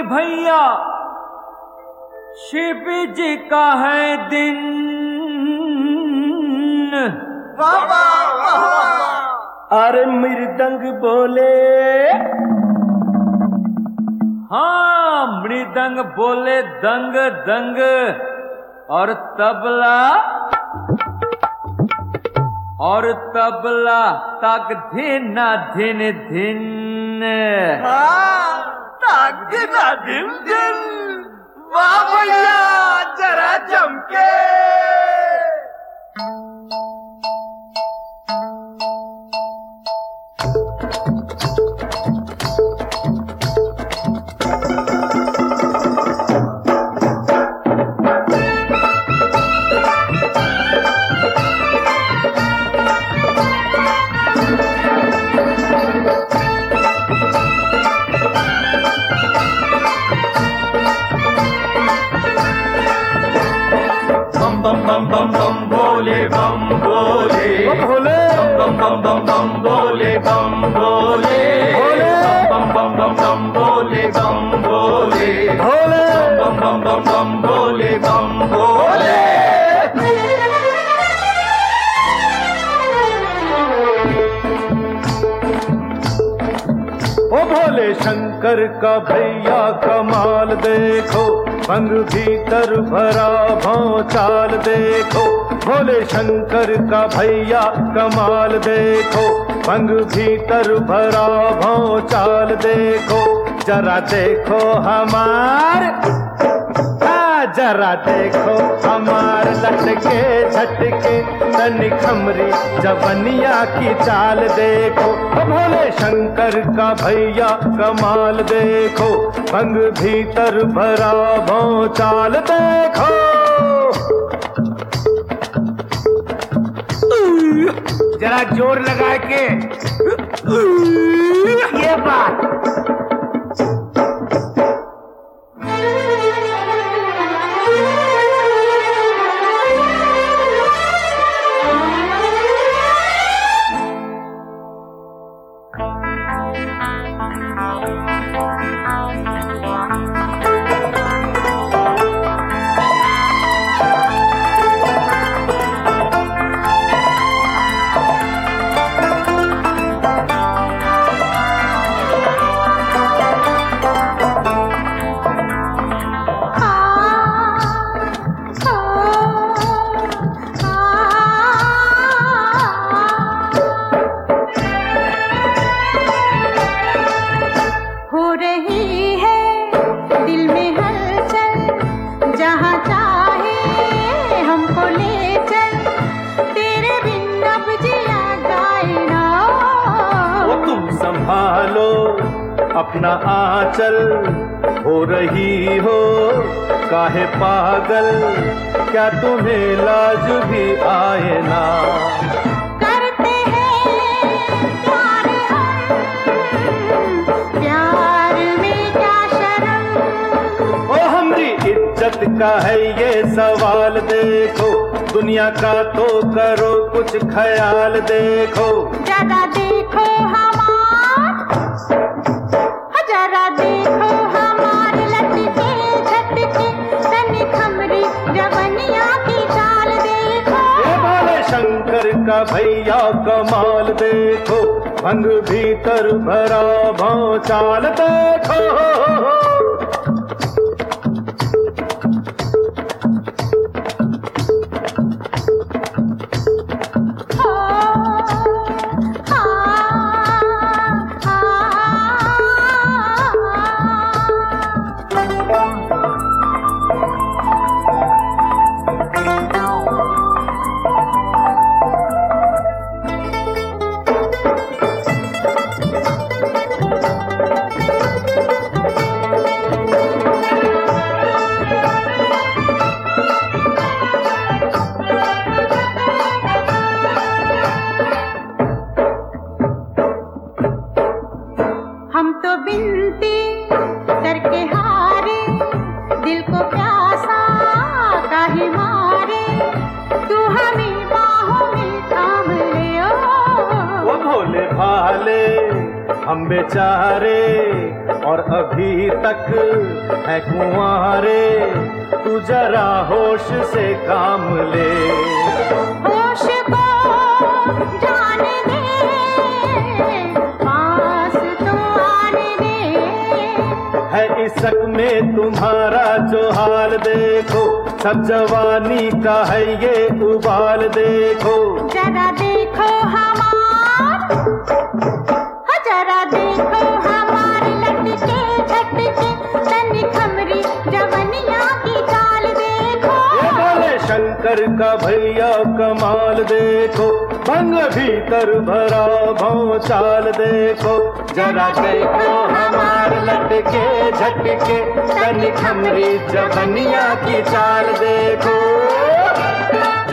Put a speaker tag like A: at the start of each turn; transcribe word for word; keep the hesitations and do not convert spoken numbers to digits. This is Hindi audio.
A: भैया शिव जी का है दिन।
B: वाह वाह वाह।
C: अरे मृदंग बोले,
A: हाँ मृदंग बोले दंग दंग, और तबला और तबला तक धिन धिन धिन।
B: हाँ तक धिन धिन धिन। वाह भैया जरा चमके।
C: बम बम बम बम भोले बम भोले भोले बम बम बम बम भोले बम भोले भोले बम बम बम बम भोले बम भोले भोले बम बम बम बम भोले बम भोले। ओ भोले शंकर का भैया कमाल देखो, भंग भीतर भरा भौचाल देखो। भोले शंकर का भैया कमाल देखो, भंग भीतर भरा भौचाल देखो। जरा देखो हमार, जरा देखो हमार लटके झटके तनी खमरी जवनिया की चाल देखो। भोले शंकर का भैया कमाल देखो, भंग भीतर भरा भौचाल देखो।
B: जरा जोर लगा के ये बात।
C: अपना आंचल हो रही हो काहे पागल, क्या तुम्हें लाज भी आए ना।
D: करते हैं प्यार हम, प्यार में क्या शर्म।
C: ओ हमारी इज्जत का है ये सवाल देखो, दुनिया का तो करो कुछ ख्याल देखो।
D: जरा देखो जरा देखो हमार लटके झटके तनी खमरी जवनिया की चाल देखो।
C: भोले शंकर का भैया कमाल देखो, भंग भीतर भरा भौचाल देखो। हम बेचारे और अभी तक है कुंवारे, तू जरा होश से काम ले।
D: होश को जाने दे, पास तो आने दे।
C: है इसक में तुम्हारा जो हाल देखो, सब जवानी का है ये उबाल देखो।
D: जरा देखो हमार, जरा देखो हमार लटके झटके तनी खमरी जवनिया की चाल देखो।
C: ये बोले शंकर का भैया कमाल देखो, भंग भीतर भरा भौं चाल देखो। जरा देखो हमार लटके झटके तनी खमरी जवनिया की चाल देखो।